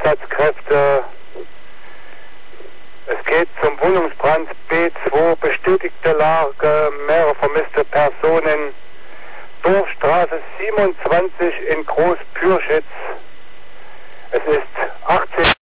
Einsatzkräfte. Es geht zum Wohnungsbrand B2, bestätigte Lage, mehrere vermisste Personen. Dorfstraße 27 in Großpürschitz. Es ist 18